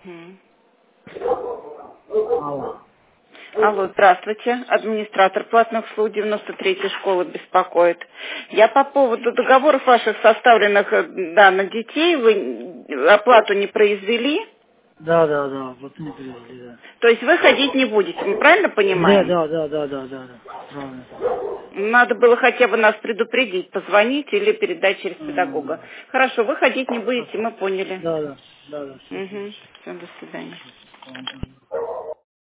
Мгм. Алло. Алло, здравствуйте. Администратор платных услуг 93-й школы беспокоит. Я по поводу договоров ваших составленных на детей, вы оплату не произвели, Да, вот не привезли, да. то есть вы ходить не будете, мы правильно Да, понимаем? да, да, да, да, да, да. Правильно. Надо было хотя бы нас предупредить, позвонить или передать через педагога. М, Хорошо, вы ходить не будете, хорошо. мы поняли. Да, все, Угу. хорошо. Все, до свидания. Ладно.